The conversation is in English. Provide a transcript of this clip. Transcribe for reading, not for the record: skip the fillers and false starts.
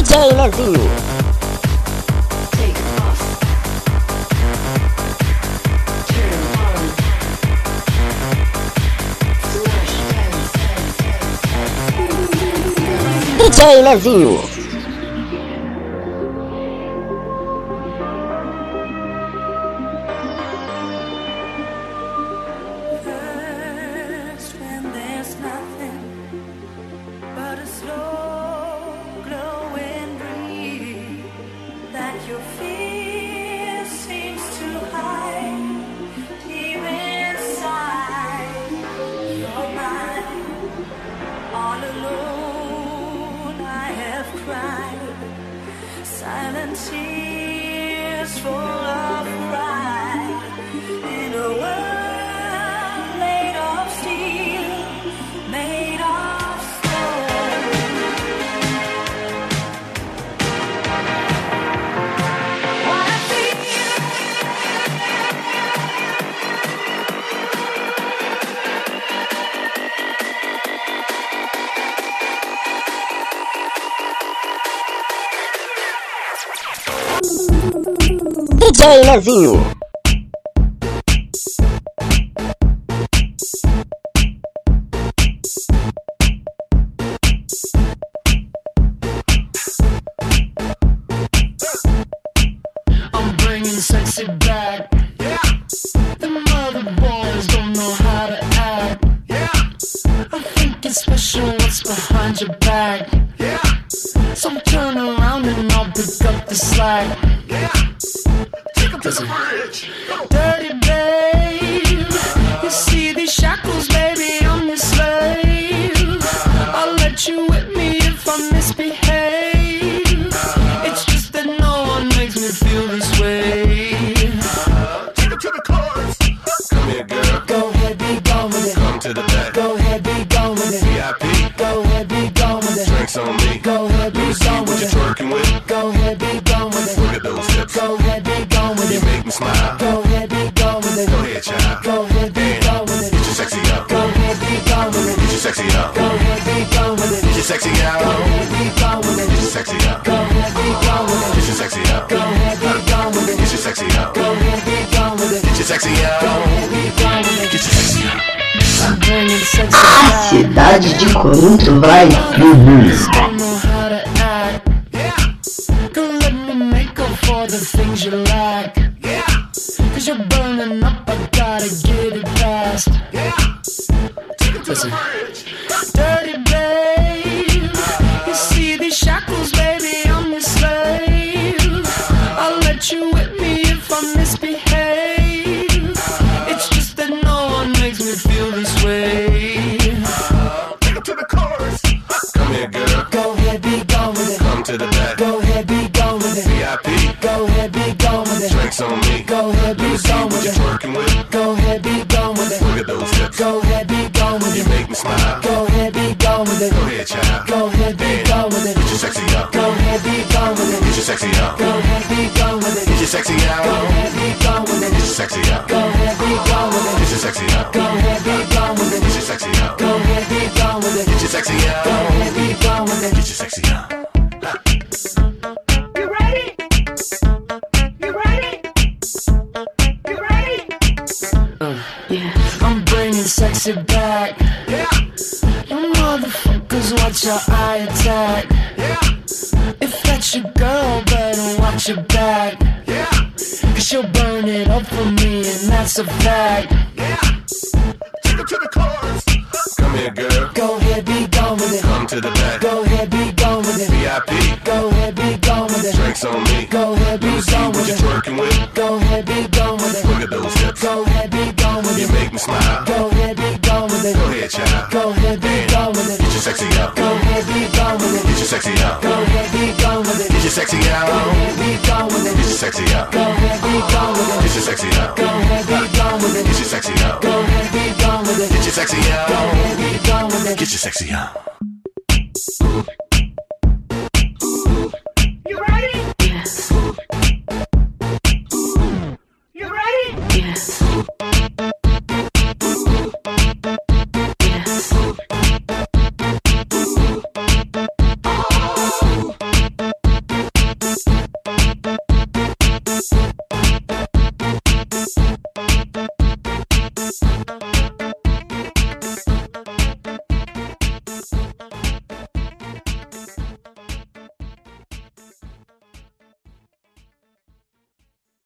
DJ Lezinho. DJ Lezinho. Silent tears full of pride in a world made of steel, made of stone. What I feel, DJ Lezinho. I'm bringing sexy back. Yeah. The mother boys don't know how to act. Yeah. I think it's special what's behind your back. Yeah. So turn around and I'll pick up the slack. Yeah. Take him to the bridge. Dirty babe, you see these shackles, baby, I'm your slave. I'll let you whip me if I misbehave. It's just that no one makes me feel this way. Take him to the chorus. Come here, girl. Go ahead, be gone with it. Come to the back. Go ahead, be gone with it. VIP. Go ahead, be gone with it. Drinks on me. Go ahead, be gone with it. What you twerking with? Go ahead, be gone with it. Look at those hips. Go ahead, be gone with it. You make me smile. Go ahead, be gone with it. Go ahead, child. Go ahead, be gone with it. Get your sexy out. Go ahead, be gone with it. Get your sexy out. Go ahead, be gone with it. Get your sexy out. Go ahead, be gone with it. Get your sexy out. Go ahead, be gone with it. Get your sexy out. Go ahead, be gone with it. Get your sexy out. Go ahead, be gone with it. Get your sexy out. Go ahead, be gone with it. Get your sexy out. I'm bringing sexy out. A cidade de Corinto vai Don't know how to act. Yeah. Go let me make up for the things you lack. Yeah. Cause you're burning up, I gotta get it fast. Yeah. Take it to the bridge. Dirty babe, you see these shackles, baby, I'm your slave. I'll let you whip me if I misbehave. It's just that no one makes me feel this way. Take it to the chorus. Come here, girl. Go ahead, be gone with it. Come to the back. Go ahead, be gone with it. VIP. Go ahead, be gone with it. Drinks on me. Go ahead, be gone with it. What you twerking with? Go ahead, be gone with it. Look at those hips. Go ahead, be gone with it. You make me smile. Go ahead, be gone with it. Go ahead, child. Go ahead, be gone with it. Get your sexy out. Go ahead, be gone with it. Get your sexy out. Go ahead, be gone with it. Get your sexy out. Go ahead, be gone with it. Get your sexy out. Go ahead, be gone with it. Get your sexy out. Go ahead, be gone with it. Get your sexy out. Go ahead, be gone with it. Get your sexy out. Go ahead, be gone with it. Get your sexy out. You ready? You ready? You ready? Yeah. I'm bringing sexy back. Yeah. You motherfuckers watch your eye attack. Yeah. If that's your girl, better watch your back. Yeah. Cause she'll burn it up for me, and that's a fact. Yeah. Take her to the chorus. Come here, girl. Go ahead, be gone with it. Come to the back. Go ahead, be gone with it. VIP. Go ahead, be gone with it. Drinks on me. Go ahead, be gone with it. What you twerking with? Go ahead, be gone with it. Look at those hips. Go ahead, be gone with it. You make me smile. Go ahead, be gone with it. Go ahead, child. Go ahead, be gone with it. Get your sexy out. Go ahead, be gone with it. Get your sexy out. Go ahead, be gone with it. Get your sexy out. Go ahead, be gone with it. Get your sexy out. Go ahead, be gone with it. Get your sexy out. Go ahead, be gone with it. Get your sexy out. Go ahead, be gone with it. Get your sexy out. Go ahead, be gone with it. Get your sexy out. You ready? Yes. You ready? Yes. Yes. Levinho.